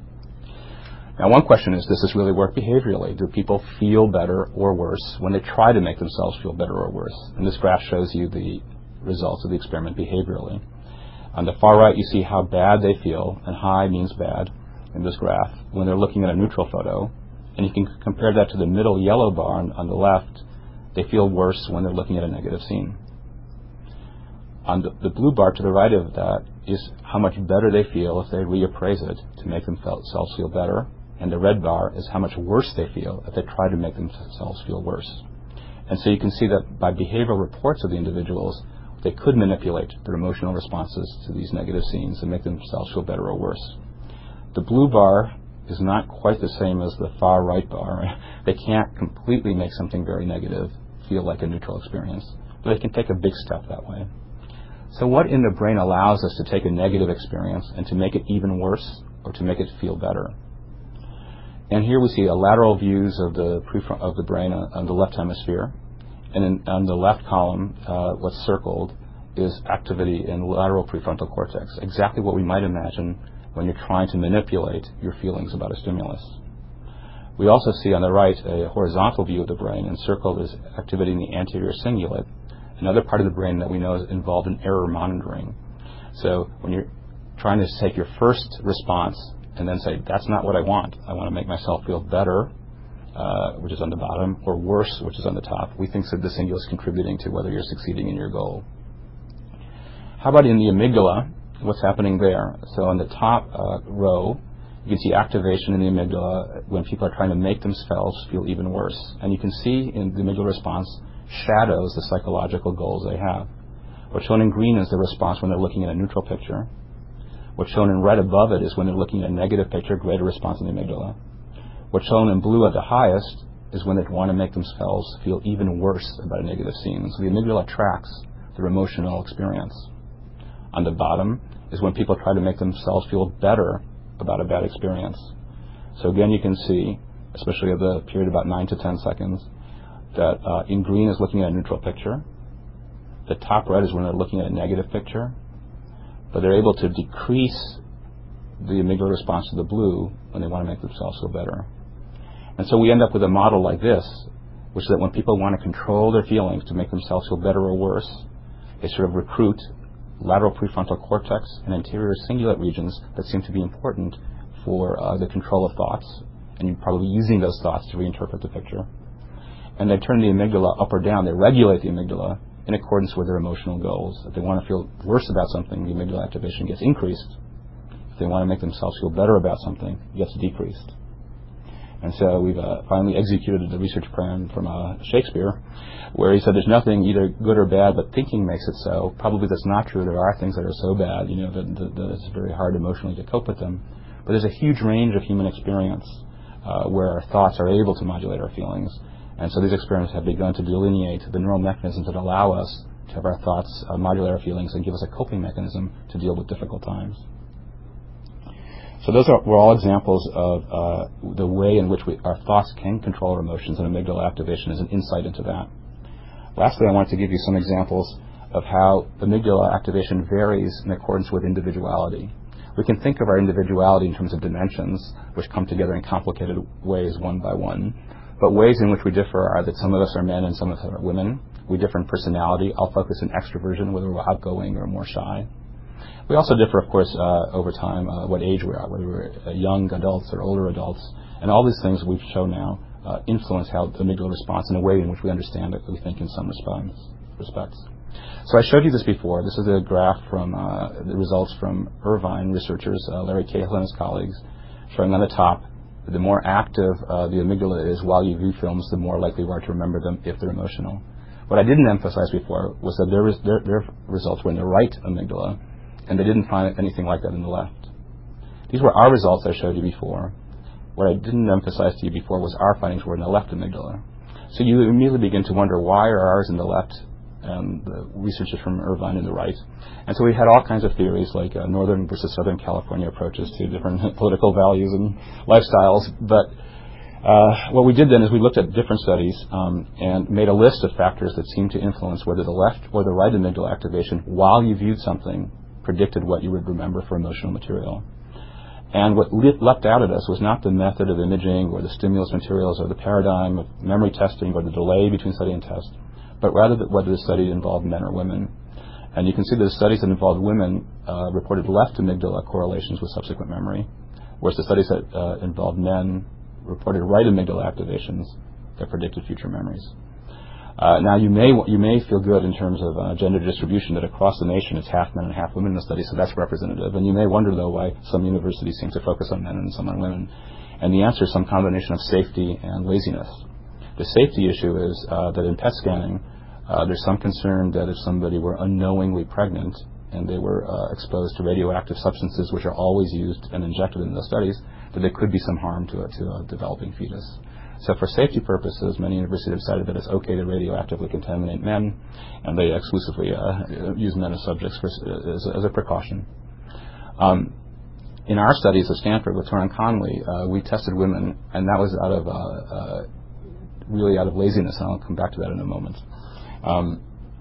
Now, one question is, does this really work behaviorally? Do people feel better or worse when they try to make themselves feel better or worse? And this graph shows you the results of the experiment behaviorally. On the far right, you see how bad they feel, and high means bad in this graph, when they're looking at a neutral photo. And you can compare that to the middle yellow bar on, on the left. They feel worse when they're looking at a negative scene. On the, the blue bar to the right of that is how much better they feel if they reappraise it to make themselves feel better. And the red bar is how much worse they feel if they try to make themselves feel worse. And so you can see that by behavioral reports of the individuals, they could manipulate their emotional responses to these negative scenes and make themselves feel better or worse. The blue bar is not quite the same as the far right bar. They can't completely make something very negative feel like a neutral experience, but they can take a big step that way. So what in the brain allows us to take a negative experience and to make it even worse or to make it feel better? And here we see a lateral views of the prefront of the brain on, on the left hemisphere. And in, on the left column, uh, what's circled is activity in lateral prefrontal cortex, exactly what we might imagine when you're trying to manipulate your feelings about a stimulus. We also see on the right a horizontal view of the brain, and circled is activity in the anterior cingulate, another part of the brain that we know is involved in error monitoring. So when you're trying to take your first response and then say, that's not what I want. I want to make myself feel better, uh, which is on the bottom, or worse, which is on the top. We think that the cingulate is contributing to whether you're succeeding in your goal. How about in the amygdala? What's happening there? So on the top uh, row, you can see activation in the amygdala when people are trying to make themselves feel even worse. And you can see in the amygdala response shadows the psychological goals they have. What's shown in green is the response when they're looking at a neutral picture. What's shown in red above it is when they're looking at a negative picture, greater response in the amygdala. What's shown in blue at the highest is when they want to make themselves feel even worse about a negative scene. So the amygdala tracks their emotional experience. On the bottom is when people try to make themselves feel better about a bad experience. So again, you can see, especially at the period about nine to ten seconds, that uh, in green is looking at a neutral picture. The top red is when they're looking at a negative picture, but they're able to decrease the amygdala response to the blue when they want to make themselves feel better. And so we end up with a model like this, which is that when people want to control their feelings to make themselves feel better or worse, they sort of recruit lateral prefrontal cortex and anterior cingulate regions that seem to be important for uh, the control of thoughts, and you're probably using those thoughts to reinterpret the picture. And they turn the amygdala up or down. They regulate the amygdala in accordance with their emotional goals. If they want to feel worse about something, the amygdala activation gets increased. If they want to make themselves feel better about something, it gets decreased. And so we've uh, finally executed the research plan from uh, Shakespeare, where he said there's nothing either good or bad, but thinking makes it so. Probably that's not true. There are things that are so bad, you know, that, that, that it's very hard emotionally to cope with them. But there's a huge range of human experience uh, where our thoughts are able to modulate our feelings. And so these experiments have begun to delineate the neural mechanisms that allow us to have our thoughts uh, modulate our feelings and give us a coping mechanism to deal with difficult times. So those are, were all examples of uh, the way in which we, our thoughts can control our emotions, and amygdala activation is an insight into that. Lastly, I wanted to give you some examples of how amygdala activation varies in accordance with individuality. We can think of our individuality in terms of dimensions, which come together in complicated ways one by one. But ways in which we differ are that some of us are men and some of us are women. We differ in personality. I'll focus on extroversion, whether we're outgoing or more shy. We also differ, of course, uh, over time, uh, what age we are, whether we're young adults or older adults. And all these things we've shown now uh, influence how the amygdala responds in a way in which we understand it, we think, in some response, respects. So I showed you this before. This is a graph from uh, the results from Irvine researchers, uh, Larry Cahill and his colleagues, showing on the top the more active uh, the amygdala is while you view films, the more likely you are to remember them if they're emotional. What I didn't emphasize before was that their, res- their, their results were in the right amygdala, and they didn't find anything like that in the left. These were our results I showed you before. What I didn't emphasize to you before was our findings were in the left amygdala. So you immediately begin to wonder, why are ours in the left and the researchers from Irvine in the right? And so we had all kinds of theories, like uh, Northern versus Southern California approaches to different political values and lifestyles. But uh, what we did then is we looked at different studies um, and made a list of factors that seemed to influence whether the left or the right amygdala activation, while you viewed something, predicted what you would remember for emotional material. And what leapt out at us was not the method of imaging or the stimulus materials or the paradigm of memory testing or the delay between study and test, but rather that whether the study involved men or women. And you can see that the studies that involved women uh, reported left amygdala correlations with subsequent memory, whereas the studies that uh, involved men reported right amygdala activations that predicted future memories. Uh, now, you may you may feel good in terms of uh, gender distribution, that across the nation it's half men and half women in the study, so that's representative. And you may wonder, though, why some universities seem to focus on men and some on women. And the answer is some combination of safety and laziness. The safety issue is uh, that in P E T scanning, uh, there's some concern that if somebody were unknowingly pregnant and they were uh, exposed to radioactive substances, which are always used and injected in those studies, that there could be some harm to a, to a developing fetus. So for safety purposes, many universities have decided that it's okay to radioactively contaminate men, and they exclusively uh, use men as subjects for, as, as a precaution. Um, in our studies at Stanford with Torin Conley, uh, we tested women, and that was out of uh, uh, really out of laziness, and I'll come back to that in a moment. Um,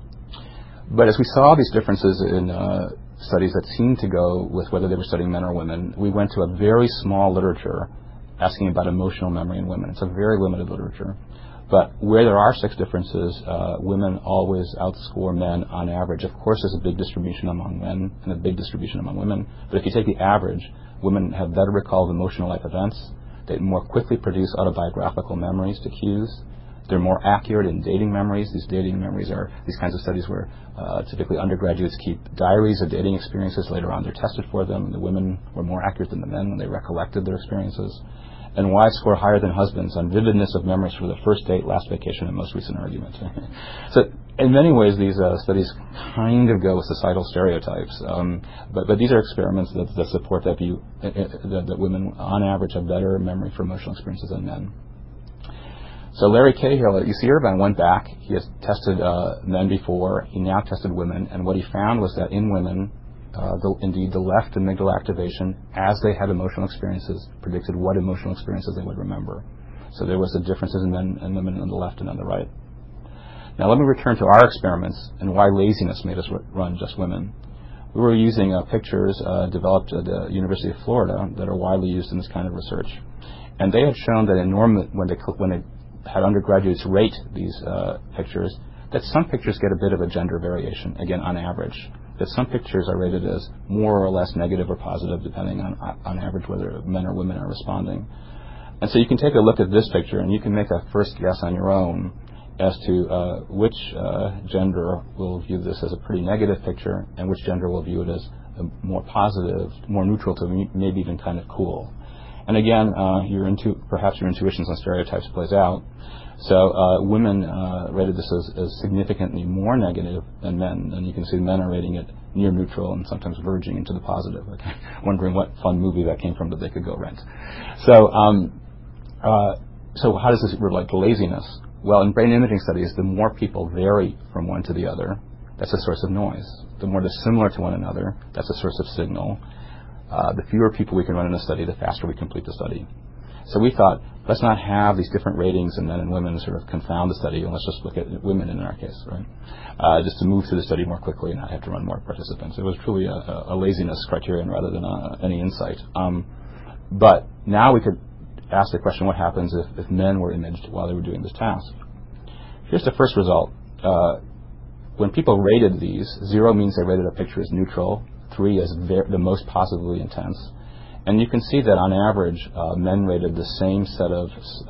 but as we saw these differences in uh, studies that seemed to go with whether they were studying men or women, we went to a very small literature asking about emotional memory in women. It's a very limited literature. But where there are sex differences, uh, women always outscore men on average. Of course, there's a big distribution among men and a big distribution among women. But if you take the average, women have better recall of emotional life events. They more quickly produce autobiographical memories to cues. They're more accurate in dating memories. These dating memories are these kinds of studies where uh, typically undergraduates keep diaries of dating experiences. Later on, they're tested for them. The women were more accurate than the men when they recollected their experiences. and wives score higher than husbands on vividness of memories for the first date, last vacation, and most recent argument. So in many ways, these uh, studies kind of go with societal stereotypes, um, but, but these are experiments that, that support that view, uh, that, that women, on average, have better memory for emotional experiences than men. So Larry Cahill at U C Irvine went back. He has tested uh, men before. He now tested women, and what he found was that in women, uh, the, indeed, the left amygdala activation, as they had emotional experiences, predicted what emotional experiences they would remember. So there was a differences in men and women on the left and on the right. Now let me return to our experiments and why laziness made us run just women. We were using uh, pictures uh, developed at the University of Florida that are widely used in this kind of research, and they had shown that in norm- when they when they had undergraduates rate these uh, pictures, that some pictures get a bit of a gender variation, again on average, that some pictures are rated as more or less negative or positive depending on, on average whether men or women are responding. And so you can take a look at this picture and you can make a first guess on your own as to uh, which uh, gender will view this as a pretty negative picture and which gender will view it as a more positive, more neutral to maybe even kind of cool. And again, uh, your intu- perhaps your intuitions on stereotypes plays out. So uh, women uh, rated this as, as significantly more negative than men, and you can see men are rating it near neutral and sometimes verging into the positive. Okay. Wondering what fun movie that came from that they could go rent. So, um, uh, so how does this relate to laziness? Well, in brain imaging studies, the more people vary from one to the other, that's a source of noise. The more they're similar to one another, that's a source of signal. Uh, the fewer people we can run in a study, the faster we complete the study. So we thought, let's not have these different ratings in men and women sort of confound the study, and let's just look at women in our case, right? Uh, just to move through the study more quickly and not have to run more participants. It was truly a, a laziness criterion rather than a, any insight. Um, but now we could ask the question, what happens if, if men were imaged while they were doing this task? Here's the first result. Uh, when people rated these, zero means they rated a picture as neutral, three as ver- the most positively intense. And you can see that on average, uh, men rated the same set of,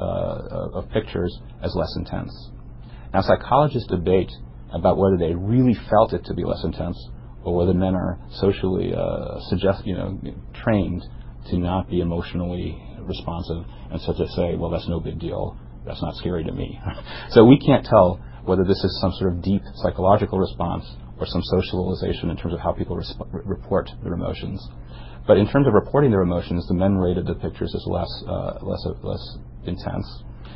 uh, of pictures as less intense. Now, psychologists debate about whether they really felt it to be less intense or whether men are socially uh, suggest, you know, trained to not be emotionally responsive and so to say, well, that's no big deal. That's not scary to me. So we can't tell whether this is some sort of deep psychological response or some socialization in terms of how people resp- report their emotions. But in terms of reporting their emotions, the men rated the pictures as less uh, less less intense.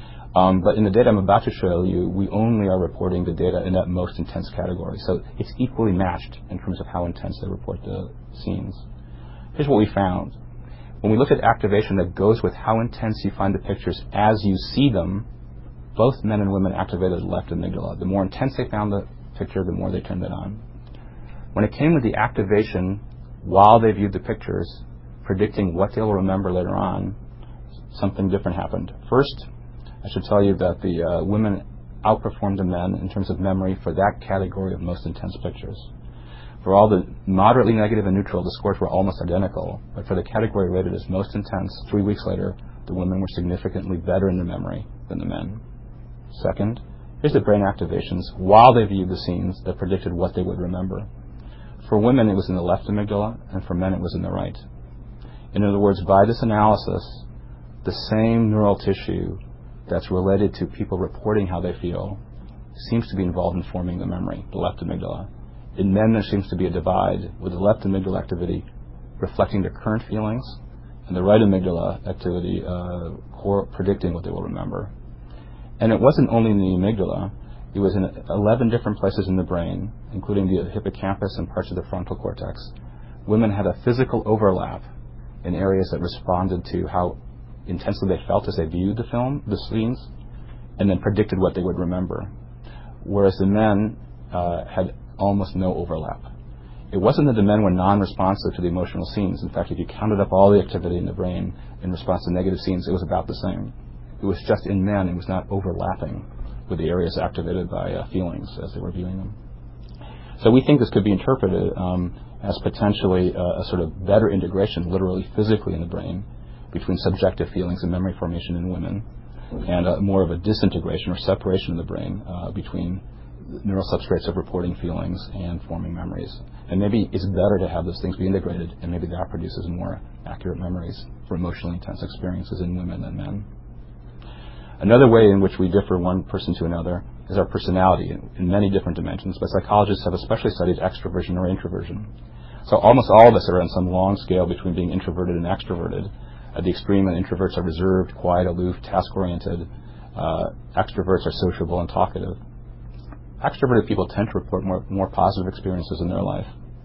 Um, but in the data I'm about to show you, we only are reporting the data in that most intense category. So it's equally matched in terms of how intense they report the scenes. Here's what we found. When we look at activation that goes with how intense you find the pictures as you see them, both men and women activated the left amygdala. The more intense they found the picture, the more they turned it on. When it came with the activation while they viewed the pictures, predicting what they'll remember later on, something different happened. First, I should tell you that the uh, women outperformed the men in terms of memory for that category of most intense pictures. For all the moderately negative and neutral, the scores were almost identical, but for the category rated as most intense, three weeks later, the women were significantly better in their memory than the men. Second, here's the brain activations while they viewed the scenes that predicted what they would remember. For women, it was in the left amygdala, and for men, it was in the right. In other words, by this analysis, the same neural tissue that's related to people reporting how they feel seems to be involved in forming the memory, the left amygdala. In men, there seems to be a divide with the left amygdala activity reflecting their current feelings and the right amygdala activity uh, core predicting what they will remember. And it wasn't only in the amygdala. It was in eleven different places in the brain, including the hippocampus and parts of the frontal cortex. Women had a physical overlap in areas that responded to how intensely they felt as they viewed the film, the scenes, and then predicted what they would remember. Whereas the men uh, had almost no overlap. It wasn't that the men were non-responsive to the emotional scenes. In fact, if you counted up all the activity in the brain in response to negative scenes, it was about the same. It was just in men, it was not overlapping with the areas activated by uh, feelings as they were viewing them. So we think this could be interpreted um, as potentially uh, a sort of better integration, literally physically in the brain, between subjective feelings and memory formation in women, and uh, more of a disintegration or separation in the brain uh, between neural substrates of reporting feelings and forming memories. And maybe it's better to have those things be integrated, and maybe that produces more accurate memories for emotionally intense experiences in women and men. Another way in which we differ one person to another is our personality in, in many different dimensions, but psychologists have especially studied extroversion or introversion. So almost all of us are on some long scale between being introverted and extroverted. At the extreme, introverts are reserved, quiet, aloof, task-oriented. Uh, extroverts are sociable and talkative. Extroverted people tend to report more, more positive experiences in their life.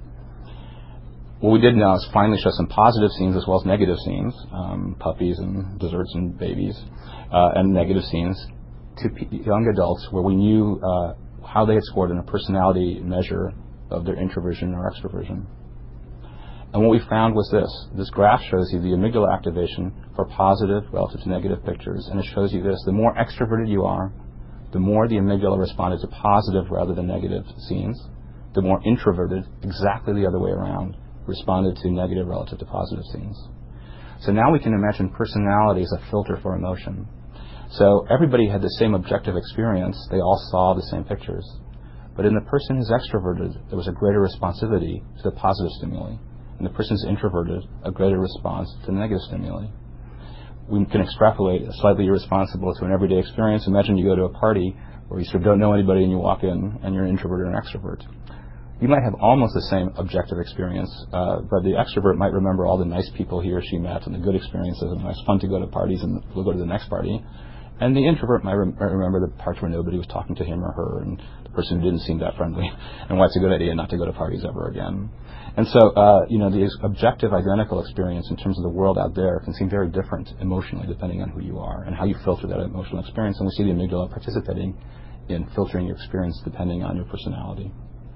What we did now is finally show some positive scenes as well as negative scenes, um, puppies and desserts and babies, uh, and negative scenes to p- young adults where we knew uh, how they had scored in a personality measure of their introversion or extroversion. And what we found was this. This graph shows you the amygdala activation for positive relative to negative pictures, and it shows you this. The more extroverted you are, the more the amygdala responded to positive rather than negative scenes. The more introverted, exactly the other way around, responded to negative relative to positive scenes. So now we can imagine personality as a filter for emotion. So everybody had the same objective experience. They all saw the same pictures. But in the person who's extroverted, there was a greater responsivity to the positive stimuli. And the person who's introverted, a greater response to the negative stimuli. We can extrapolate slightly irresponsible to an everyday experience. Imagine you go to a party where you sort of don't know anybody and you walk in and you're an introvert or an extrovert. You might have almost the same objective experience, uh, but the extrovert might remember all the nice people he or she met and the good experiences and it was fun to go to parties and we'll go to the next party. And the introvert might rem- remember the parts where nobody was talking to him or her and the person who didn't seem that friendly and why it's a good idea not to go to parties ever again. And so, uh, you know, the objective identical experience in terms of the world out there can seem very different emotionally depending on who you are and how you filter that emotional experience. And we see the amygdala participating in filtering your experience depending on your personality.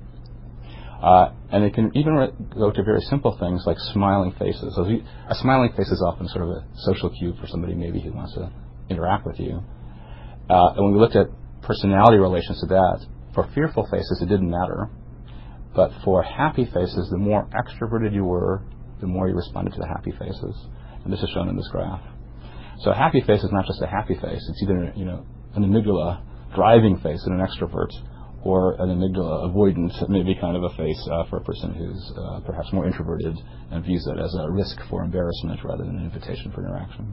Uh, and it can even re- go to very simple things like smiling faces. So you, a smiling face is often sort of a social cue for somebody maybe who wants to interact with you. Uh, and when we looked at personality relations to that, for fearful faces it didn't matter. But for happy faces, the more extroverted you were, the more you responded to the happy faces. And this is shown in this graph. So a happy face is not just a happy face. It's either, you know, an amygdala driving face in an extrovert or an amygdala avoidant, maybe kind of a face uh, for a person who's uh, perhaps more introverted and views it as a risk for embarrassment rather than an invitation for interaction.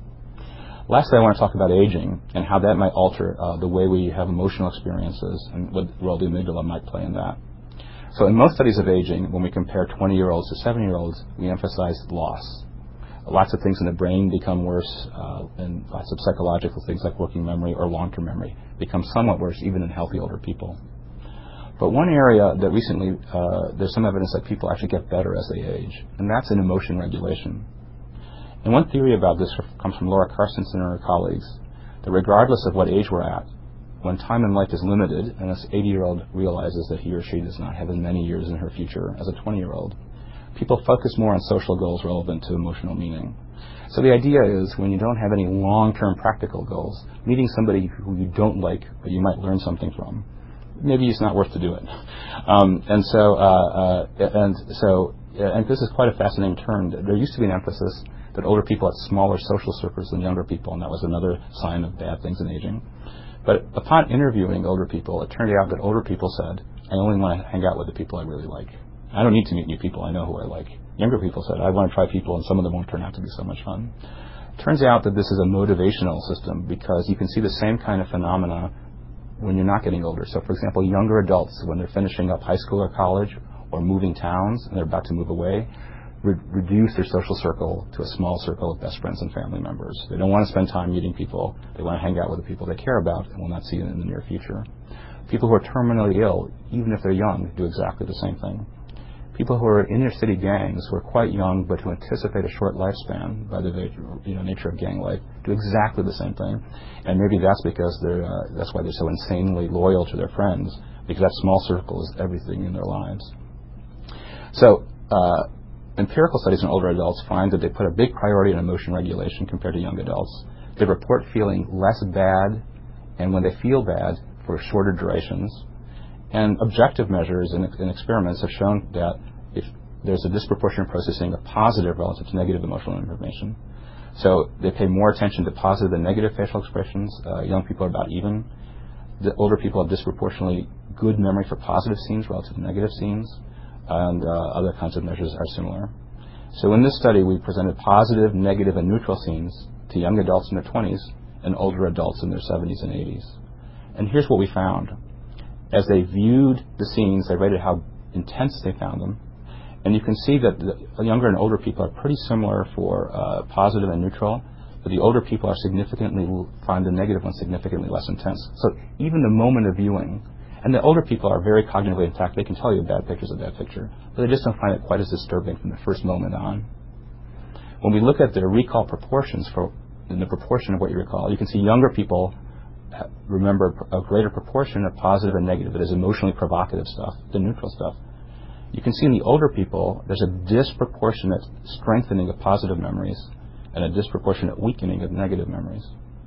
Lastly, I want to talk about aging and how that might alter uh, the way we have emotional experiences and what role the amygdala might play in that. So in most studies of aging, when we compare twenty-year-olds to seventy-year-olds, we emphasize loss. Lots of things in the brain become worse, uh, and lots of psychological things like working memory or long-term memory become somewhat worse even in healthy older people. But one area that recently, uh, there's some evidence that people actually get better as they age, and that's in emotion regulation. And one theory about this comes from Laura Carstensen and her colleagues, that regardless of what age we're at, when time in life is limited, and this eighty-year-old realizes that he or she does not have as many years in her future as a twenty-year-old, people focus more on social goals relevant to emotional meaning. So the idea is when you don't have any long-term practical goals, meeting somebody who you don't like but you might learn something from, maybe it's not worth to do it. Um, and so, uh, uh, and so, and this is quite a fascinating term. There used to be an emphasis that older people had smaller social circles than younger people, and that was another sign of bad things in aging. But upon interviewing older people, it turned out that older people said, I only want to hang out with the people I really like. I don't need to meet new people. I know who I like. Younger people said, I want to try people, and some of them won't turn out to be so much fun. It turns out that this is a motivational system because you can see the same kind of phenomena when you're not getting older. So, for example, younger adults, when they're finishing up high school or college or moving towns and they're about to move away, re- reduce their social circle to a small circle of best friends and family members. They don't want to spend time meeting people. They want to hang out with the people they care about and will not see them in the near future. People who are terminally ill, even if they're young, do exactly the same thing. People who are in inner city gangs who are quite young but who anticipate a short lifespan by the you know, nature of gang life do exactly the same thing. And maybe that's because they're uh, that's why they're so insanely loyal to their friends, because that small circle is everything in their lives. So uh, empirical studies in older adults find that they put a big priority on emotion regulation compared to young adults. They report feeling less bad, and when they feel bad, for shorter durations. And objective measures in, in experiments have shown that if there's a disproportionate processing of positive relative to negative emotional information. So they pay more attention to positive than negative facial expressions. Uh, young people are about even. the older people have disproportionately good memory for positive scenes relative to negative scenes, and uh, other kinds of measures are similar. So in this study, we presented positive, negative, and neutral scenes to young adults in their twenties and older adults in their seventies and eighties. And here's what we found. As they viewed the scenes, they rated how intense they found them. And you can see that the younger and older people are pretty similar for uh, positive and neutral, but the older people are significantly, find the negative one significantly less intense. So even the moment of viewing, and the older people are very cognitively intact, they can tell you a bad picture is a bad picture, but they just don't find it quite as disturbing from the first moment on. When we look at the recall proportions for in the proportion of what you recall, you can see younger people remember a greater proportion of positive and negative, that is emotionally provocative stuff, than neutral stuff. You can see in the older people, there's a disproportionate strengthening of positive memories and a disproportionate weakening of negative memories.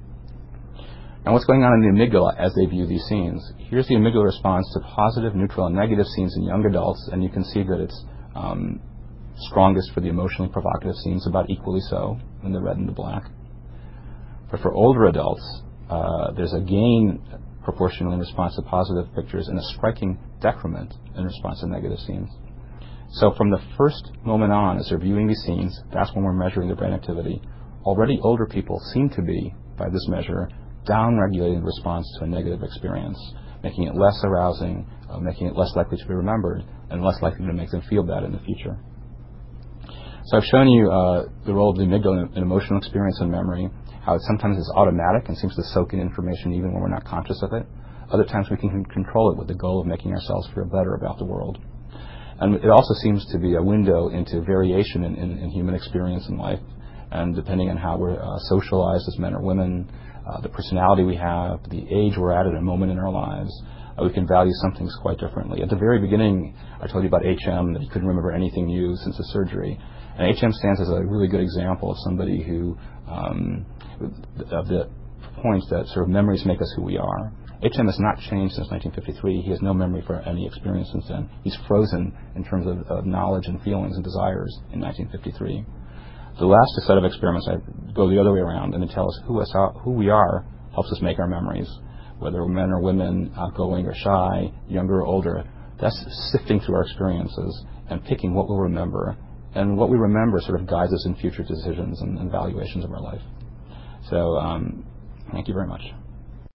Now what's going on in the amygdala as they view these scenes? Here's the amygdala response to positive, neutral, and negative scenes in young adults, and you can see that it's um, strongest for the emotionally provocative scenes, about equally so in the red and the black. But for older adults, uh, there's a gain proportionally in response to positive pictures and a striking decrement in response to negative scenes. So from the first moment on, as they're viewing these scenes, that's when we're measuring their brain activity. Already older people seem to be, by this measure, down-regulating the response to a negative experience, making it less arousing, uh, making it less likely to be remembered, and less likely to make them feel bad in the future. So I've shown you uh, the role of the amygdala in emotional experience and memory, how it sometimes is automatic and seems to soak in information even when we're not conscious of it. Other times we can control it with the goal of making ourselves feel better about the world. And it also seems to be a window into variation in, in, in human experience in life. And depending on how we're uh, socialized as men or women, uh, the personality we have, the age we're at at a moment in our lives, uh, we can value some things quite differently. At the very beginning, I told you about H M, that he couldn't remember anything new since the surgery. And H M stands as a really good example of somebody who, um, of the point that sort of memories make us who we are. H M has not changed since nineteen fifty-three. He has no memory for any experience since then. He's frozen in terms of, of knowledge and feelings and desires in nineteen fifty-three. The last set of experiments I go the other way around, and they tell us who, us are, who we are helps us make our memories, whether we're men or women, outgoing or shy, younger or older. That's sifting through our experiences and picking what we'll remember. And what we remember sort of guides us in future decisions and, and valuations of our life. So um, thank you very much.